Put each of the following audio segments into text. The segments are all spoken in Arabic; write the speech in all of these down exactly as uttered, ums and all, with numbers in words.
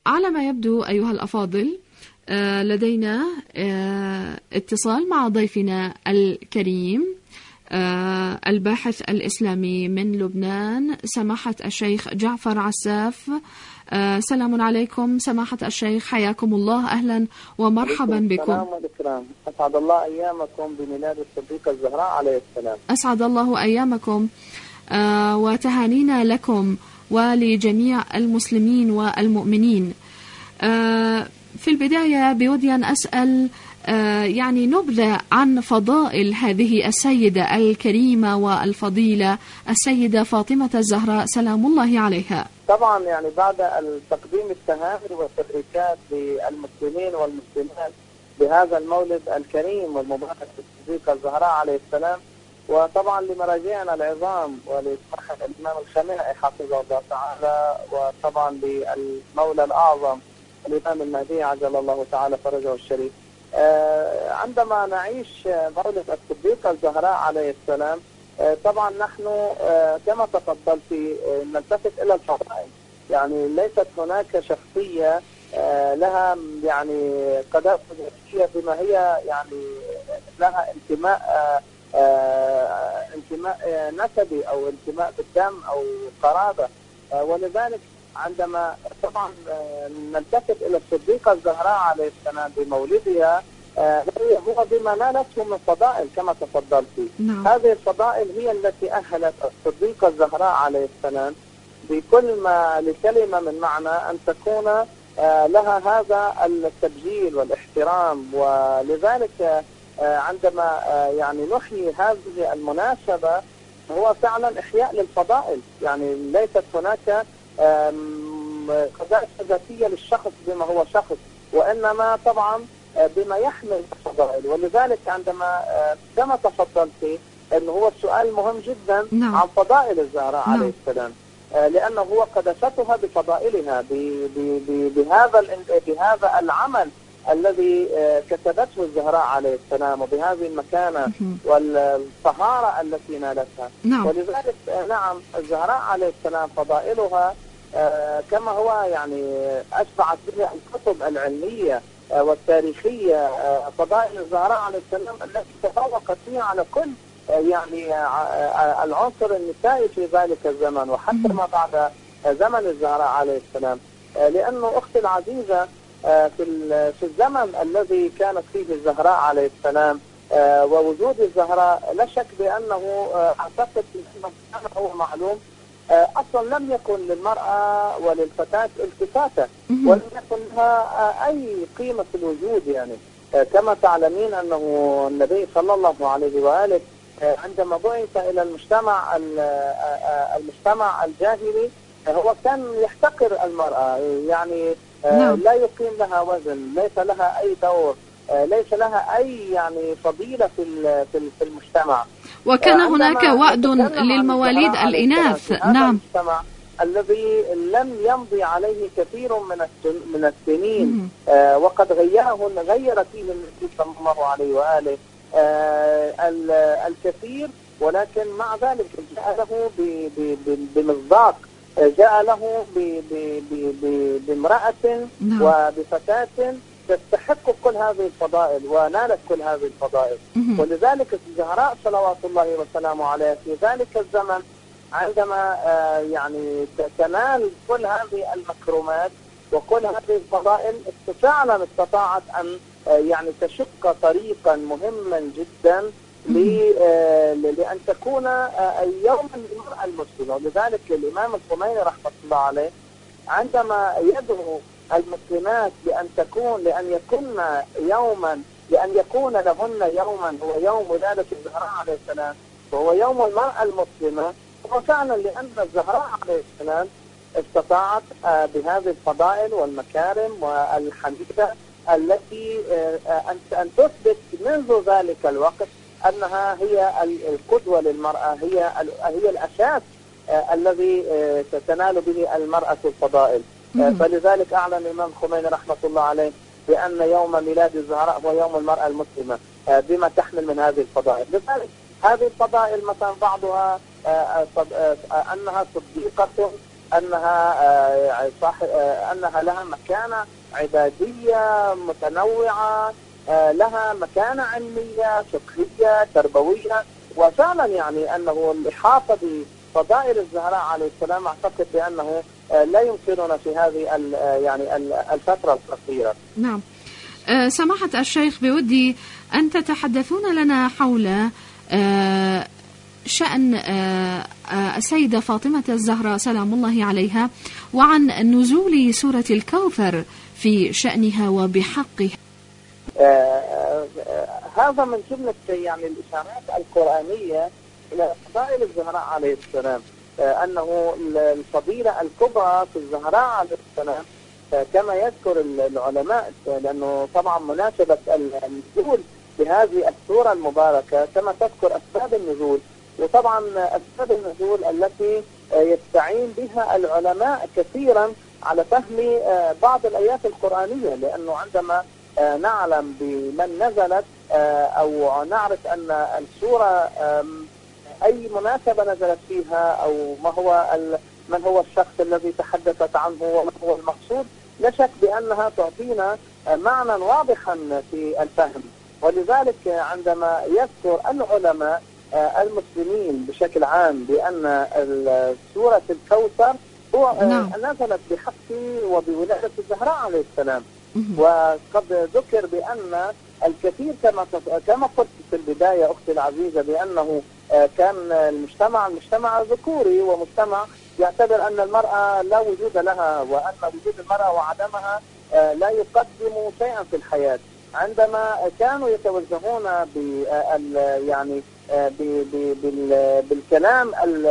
على ما يبدو أيها الأفاضل لدينا اتصال مع ضيفنا الكريم الباحث الإسلامي من لبنان سماحة الشيخ جعفر عساف. سلام عليكم سماحة الشيخ، حياكم الله، أهلا ومرحبا بكم. السلام والإكرام، أسعد الله أيامكم بميلاد الصديقة الزهراء عليه السلام. أسعد الله أيامكم وتهانينا لكم ولجميع المسلمين والمؤمنين. في البداية بودي أن أسأل يعني نبذة عن فضائل هذه السيدة الكريمة والفضيلة السيدة فاطمة الزهراء سلام الله عليها. طبعا يعني بعد التقديم التهاني والتبريكات للمسلمين والمسلمات بهذا المولد الكريم والمبارك للصديقة الزهراء عليه السلام، وطبعا لمراجعنا العظام ولصاحب الإمام الخامنئي حفظه الله تعالى، وطبعا للمولى الأعظم الإمام المهدي عجل الله تعالى فرجه الشريف. آه عندما نعيش مولد الصديقة الزهراء عليه السلام آه طبعا نحن آه كما تفضلت آه نلتفت إلى الفضائل. يعني ليست هناك شخصية آه لها يعني قضاء ذاتية بما هي يعني لها انتماء آه آه انتماء آه نسبي أو انتماء بالدم أو قرابة، آه ولذلك عندما طبعا نلتفت إلى الصديقة الزهراء عليه السلام بمولدها هو بما نالته من فضائل كما تفضلت. نعم. هذه الفضائل هي التي أهلت الصديقة الزهراء عليه السلام بكل ما لكلمة من معنى أن تكون لها هذا التبجيل والاحترام. ولذلك عندما يعني نحيي هذه المناسبة هو فعلا إحياء للفضائل. يعني ليست هناك قضايا ذاتية للشخص بما هو شخص، وإنما طبعا بما يحمل الفضائل. ولذلك عندما كما تفضلت أنه هو السؤال مهم جدا. نعم. عن فضائل الزهراء. نعم. عليه السلام، لأنه هو قدستها بفضائلها بهذا بهذا العمل الذي كتبته الزهراء عليه السلام وبهذه المكانة والطهارة التي نالتها. نعم. ولذلك نعم الزهراء عليه السلام فضائلها آه كما هو يعني أشبعت به الكتب العلمية آه والتاريخية. آه فضائل الزهراء عليه السلام التي تفوقت فيها على كل آه يعني آه العنصر النسائي في ذلك الزمن وحتى ما بعد آه زمن الزهراء عليه السلام. آه لأنه أختي العزيزة آه في في الزمن الذي كانت فيه الزهراء عليه السلام آه ووجود الزهراء لا شك بأنه آه أعتقد أنه هو معلوم أصلا لم يكن للمرأة وللفتاة التفاتة ولم يكن لها أي قيمة في الوجود. يعني كما تعلمين أنه النبي صلى الله عليه وآله عندما بعث إلى المجتمع المجتمع الجاهلي هو كان يحتقر المرأة. يعني لا يقيم لها وزن، ليس لها أي دور، ليس لها أي يعني فضيلة في في المجتمع. وكان هناك وعد للمواليد الإناث. نعم. المجتمع الذي لم يمضي عليه كثير من من السنين آه وقد غيره غير فيه النبي صلى الله عليه وآله آه الكثير، ولكن مع ذلك جاء له بمصداق، جاء له بامرأة وبفتاة تستحق كل هذه الفضائل ونالت كل هذه الفضائل. ولذلك الزهراء صلوات الله وسلامه عليه في ذلك الزمن عندما آه يعني تنال كل هذه المكرمات وكل هذه الفضائل فعلا استطاعت أن آه يعني تشق طريقا مهما جدا آه لأن تكون آه يوما للمرأة المسلمة. ولذلك الإمام الخميني رحمة الله عليه عندما يدعو المسلمات لأن تكون لأن يكون يوما لأن يكون لهن يوما هو يوم ولادة الزهراء عليه السلام وهو يوم المرأة المسلمة، هو فعلا لأن الزهراء عليه السلام استطاعت بهذه الفضائل والمكارم والحميدة التي أن تثبت منذ ذلك الوقت أنها هي القدوة للمرأة، هي هي الأساس الذي تنال به المرأة الفضائل. فلذلك أعلن الإمام الخميني رحمة الله عليه بأن يوم ميلاد الزهراء هو يوم المرأة المسلمة بما تحمل من هذه الفضائل. لذلك هذه الفضائل مثلا بعضها أنها صديقة أنها صح أنها لها مكانة عبادية متنوعة، لها مكانة علمية فقهية تربوية. وفعلا يعني أنه الإحاطة بفضائل الزهراء عليه السلام أعتقد بأنه لا يمكننا في هذه يعني الفترة القصيرة. نعم. سماحة الشيخ، بودي أن تتحدثون لنا حول شأن السيدة فاطمة الزهراء سلام الله عليها، وعن نزول سورة الكوثر في شأنها وبحقها. آه هذا من جملة يعني الإشارات القرآنية إلى فضائل الزهراء عليه السلام، آه أنه الفضيلة الكبرى في الزهراء عليه السلام آه كما يذكر العلماء، لأنه طبعا مناسبة النزول بهذه السورة المباركة كما تذكر أسباب النزول، وطبعا أسباب النزول التي يستعين بها العلماء كثيرا على فهم بعض الآيات القرآنية، لأنه عندما نعلم بمن نزلت أو نعرف أن السورة أي مناسبة نزلت فيها أو ما هو من هو الشخص الذي تحدثت عنه وما هو المقصود، لا شك بأنها تعطينا معنى واضحا في الفهم. ولذلك عندما يذكر العلماء المسلمين بشكل عام بأن سورة الكوثر هو نعم. نزلت بحق وبولادة الزهراء عليه السلام، وقد ذكر بأن الكثير كما كما قلت في البداية أختي العزيزة بأنه كان المجتمع المجتمع ذكوري، ومجتمع يعتبر أن المرأة لا وجود لها، وأن وجود المرأة وعدمها لا يقدم شيئا في الحياة. عندما كانوا يتوجهون بال يعني بالكلام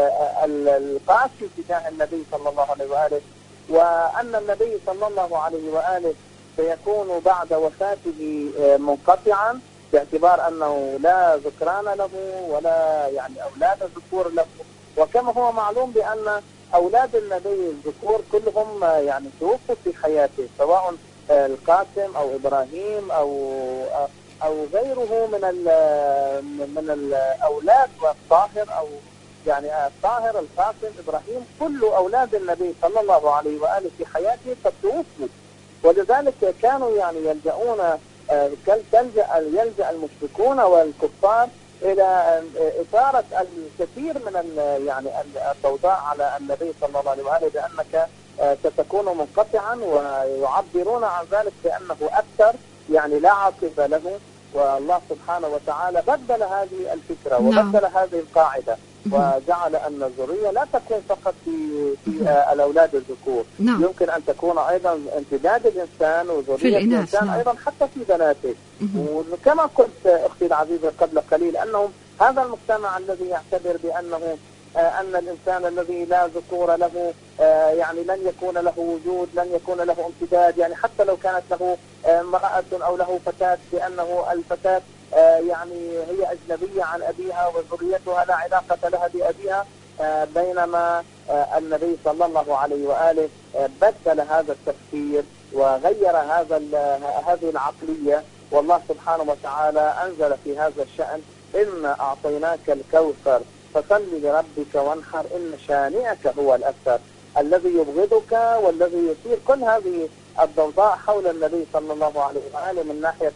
القاسي تجاه النبي صلى الله عليه وآله، وأن النبي صلى الله عليه وآله سيكون بعد وفاته منقطعا باعتبار أنه لا ذكران له ولا يعني أولاد ذكور له، وكما هو معلوم بأن أولاد النبي الذكور كلهم يعني توفوا في حياته، سواء القاسم أو إبراهيم أو أو غيره من ال من الأولاد، والطاهر أو يعني الطاهر القاسم إبراهيم، كل أولاد النبي صلى الله عليه وآله في حياته قد توفوا. ولذلك كانوا يعني يلجؤون تلجأ يلجأ المشركون والكفار إلى إثارة الكثير من يعني الضوضاء على النبي صلى الله عليه وآله بأنك ستكون منقطعا، ويعبرون عن ذلك بأنه أكثر يعني لا عاقبة له. والله سبحانه وتعالى بدل هذه الفكرة وبدل هذه القاعدة، وجعل أن الذرية لا تكون فقط في, في الأولاد الذكور، يمكن أن تكون أيضا امتداد الإنسان وذرية الإنسان أيضا حتى في بناته. وكما قلت أختي العزيزة قبل قليل أنه هذا المجتمع الذي يعتبر بأنه أن الإنسان الذي لا ذكور له يعني لن يكون له وجود، لن يكون له امتداد، يعني حتى لو كانت له امرأة أو له فتاة بأنه الفتاة يعني هي أجنبية عن أبيها وذريتها لا علاقة لها بأبيها، بينما النبي صلى الله عليه وآله بدل هذا التفكير وغير هذا هذه العقلية. والله سبحانه وتعالى أنزل في هذا الشأن: إنا أعطيناك الكوثر فصل لربك وانحر إن شانئك هو الأبتر. الذي يبغضك والذي يثير كل هذه الضوضاء حول النبي صلى الله عليه وآله من ناحية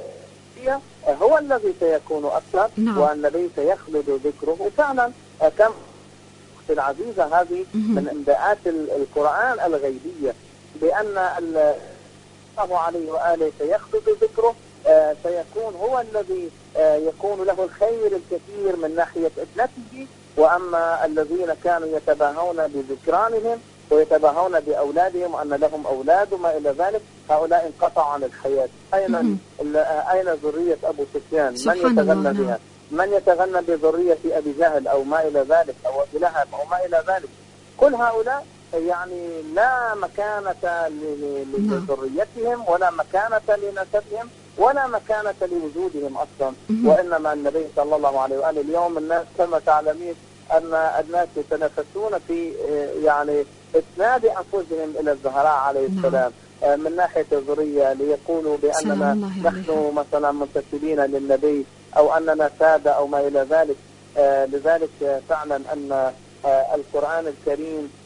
هو الذي سيكون أكثر، والنبي سيخلد ذكره. وفعلا كم أختي العزيزة هذه من انباءات القرآن الغيبية بأن الله عليه وآله سيخلد ذكره، سيكون هو الذي يكون له الخير الكثير من ناحية ابنته. وأما الذين كانوا يتباهون بذكرانهم ويتباهون بأولادهم وأن لهم أولاد وما إلى ذلك، هؤلاء انقطعوا عن الحياة. أين أين ذرية أبو سفيان؟ من يتغنى بها؟ من يتغنى بذرية أبي جهل أو ما إلى ذلك أو أبي لهب أو ما إلى ذلك؟ كل هؤلاء يعني لا مكانة لذريتهم ولا مكانة لنسبهم ولا مكانة لوجودهم أصلا. وإنما النبي صلى الله عليه وآله اليوم الناس كما تعلمين أن الناس يتنافسون في يعني إسناد أنفسهم إلى الزهراء عليه السلام من ناحية الذرية، ليقولوا بأننا نحن مثلا منتسبين للنبي أو أننا سادة أو ما إلى ذلك. لذلك فعلا أن القرآن الكريم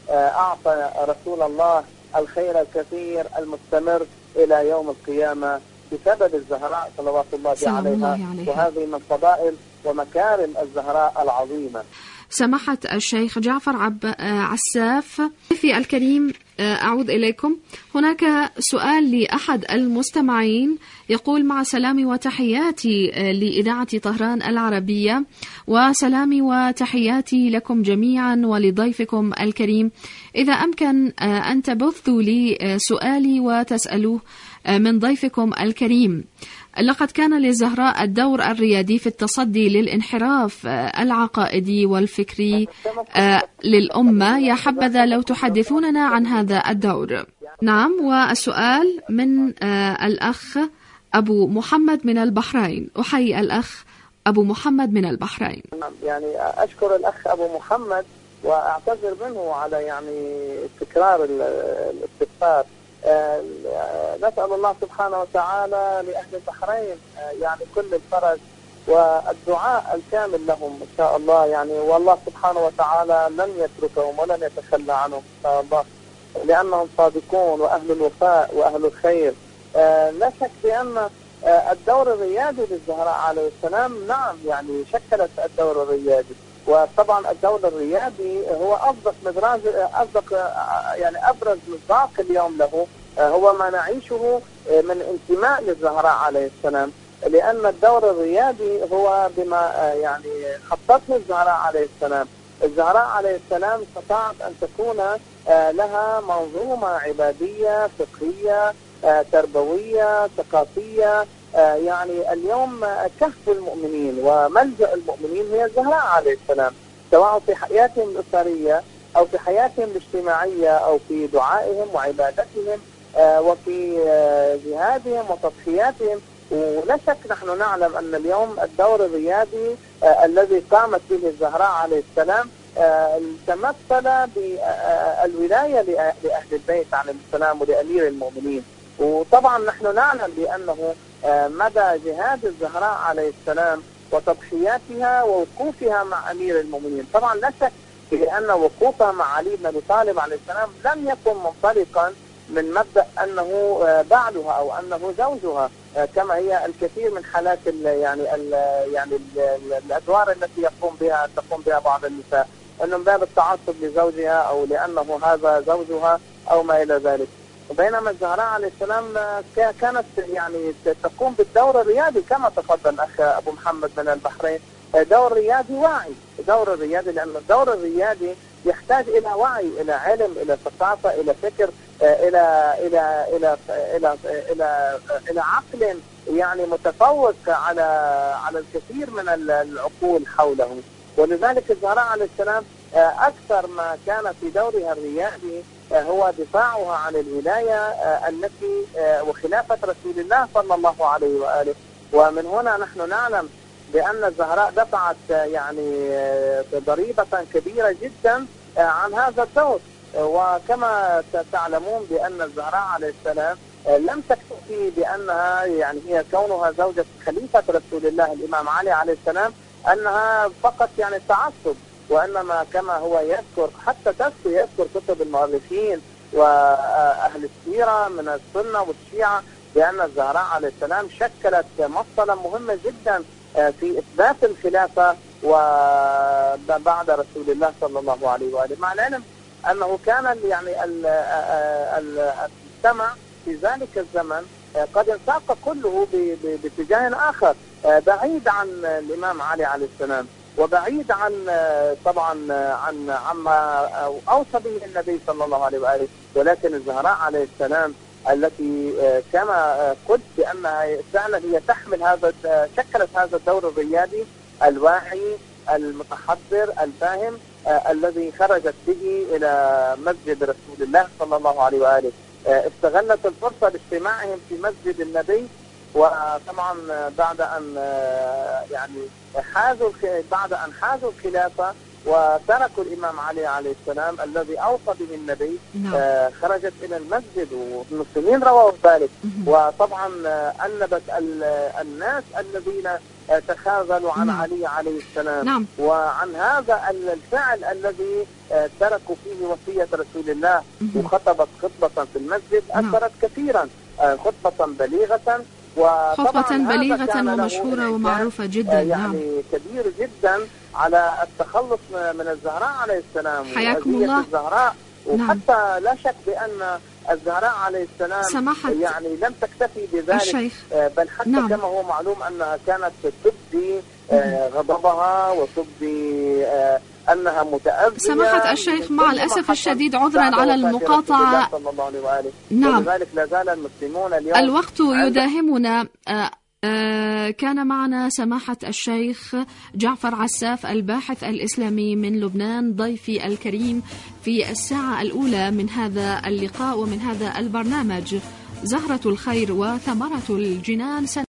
أعطى رسول الله الخير الكثير المستمر إلى يوم القيامة بسبب الزهراء صلوات الله عليها. وهذه من فضائل ومكارم الزهراء العظيمة. سماحة الشيخ جعفر عب عساف، في الكريم أعود إليكم. هناك سؤال لأحد المستمعين يقول: مع سلامي وتحياتي لإذاعة طهران العربية، وسلامي وتحياتي لكم جميعا ولضيفكم الكريم، إذا أمكن أن تبثوا لي سؤالي وتسألوه من ضيفكم الكريم. لقد كان للزهراء الدور الريادي في التصدي للانحراف العقائدي والفكري للأمة، يا حبذا لو تحدثوننا عن هذا الدور. نعم. والسؤال من الأخ أبو محمد من البحرين. أحيي الأخ أبو محمد من البحرين. يعني أشكر الأخ أبو محمد وأعتذر منه على يعني تكرار الاستفسار. نسأل الله سبحانه وتعالى لأهل البحرين يعني كل الفرج والدعاء الكامل لهم إن شاء الله، يعني والله سبحانه وتعالى لن يتركهم ولن يتخلى عنهم إن شاء الله، لأنهم صادقون وأهل الوفاء وأهل الخير. لا شك بأن الدور الريادي للزهراء عليه السلام نعم يعني شكلت الدور الريادي، وطبعا الدور الريادي هو أصدق مدراج أصدق يعني أبرز مصداق اليوم له هو ما نعيشه من انتماء للزهراء عليه السلام، لأن الدور الريادي هو بما يعني خطته الزهراء عليه السلام. الزهراء عليه السلام استطاعت أن تكون لها منظومة عبادية فقهية تربوية ثقافية. يعني اليوم كهف المؤمنين وملجأ المؤمنين هي الزهراء عليه السلام، سواء في حياتهم الأسرية أو في حياتهم الاجتماعية أو في دعائهم وعبادتهم وفي جهادهم وتضحياتهم. ولا شك نحن نعلم أن اليوم الدور الريادي الذي قامت به الزهراء عليه السلام تمثل بالولاية لأهل البيت عليه السلام ولأمير المؤمنين. وطبعا نحن نعلم بأنه مدى جهاد الزهراء عليه السلام وتضحياتها ووقوفها مع أمير المؤمنين. طبعا لا شك بأن وقوفها مع علي بن أبي طالب عليه السلام لم يكن منطلقا من مبدأ أنه بعلها أو أنه زوجها، كما هي الكثير من حالات ال يعني ال يعني ال الأدوار التي يقوم بها تقوم بها بعض النساء، أنه من باب التعصب لزوجها أو لأنه هذا زوجها أو ما إلى ذلك. بينما الزهراء عليه السلام كانت يعني تقوم بالدور الريادي كما تفضل الأخ أبو محمد من البحرين، دور ريادي واعي، دور الريادي لأن الدور الريادي يحتاج إلى وعي، إلى علم، إلى ثقافة، إلى فكر، إلى إلى إلى إلى إلى إلى عقل يعني متفوق على على الكثير من العقول حوله. ولذلك الزهراء عليه السلام أكثر ما كان في دورها الريادي هو دفاعها عن الولاية التي وخلافة رسول الله صلى الله عليه وآله. ومن هنا نحن نعلم بأن الزهراء دفعت يعني ضريبة كبيرة جدا عن هذا الدور. وكما تعلمون بأن الزهراء عليه السلام لم تكتفي بأنها يعني هي كونها زوجة خليفة رسول الله الإمام علي عليه السلام أنها فقط يعني تعصب، وإنما كما هو يذكر حتى تذكر يذكر كتب المؤرخين وأهل السيرة من السنة والشيعة بأن الزهراء عليه السلام شكلت مفصلا مهمة جدا في إثبات الخلافة وبعد رسول الله صلى الله عليه وآله، مع العلم أنه كان يعني المجتمع في ذلك الزمن قد انساق كله باتجاه آخر بعيد عن الإمام علي عليه السلام وبعيد عن طبعا عن عما أوصى به النبي صلى الله عليه وآله. ولكن الزهراء عليه السلام التي كما قلت بأنها فعلا هي تحمل هذا شكلت هذا الدور الريادي الواعي المتحضر الفاهم الذي خرجت به إلى مسجد رسول الله صلى الله عليه وآله، استغلت الفرصة لاجتماعهم في مسجد النبي. وطبعا بعد أن يعني حازوا بعد أن حازوا الخلافة وتركوا الإمام علي عليه السلام الذي أوصى به النبي آه خرجت إلى المسجد والمسلمين رووا ذلك. وطبعا أنبت الناس الذين تخاذلوا عن نعم. علي عليه السلام. نعم. وعن هذا الفعل الذي تركوا فيه وصية رسول الله وخطبت خطبة في المسجد أثرت كثيرا، خطبة بليغة، خطبة بليغة ومشهورة ومعروفة جدا. يعني نعم. كبير جدا على التخلص من الزهراء عليه السلام. حياكم الله. الزهراء وحتى نعم. لا شك بأن الزهراء عليه السلام سماحة يعني لم تكتفي بذلك الشيخ. بل حتى نعم. كما هو معلوم أنها كانت تبدي غضبها وتبدي أنها متأذية. سماحة الشيخ مع الأسف الشديد عذرا على المقاطعة، نعم. ولذلك لا زال المسلمون اليوم الوقت يداهمنا. كان معنا سماحة الشيخ جعفر عساف الباحث الإسلامي من لبنان ضيفي الكريم في الساعة الأولى من هذا اللقاء ومن هذا البرنامج زهرة الخير وثمرة الجنان.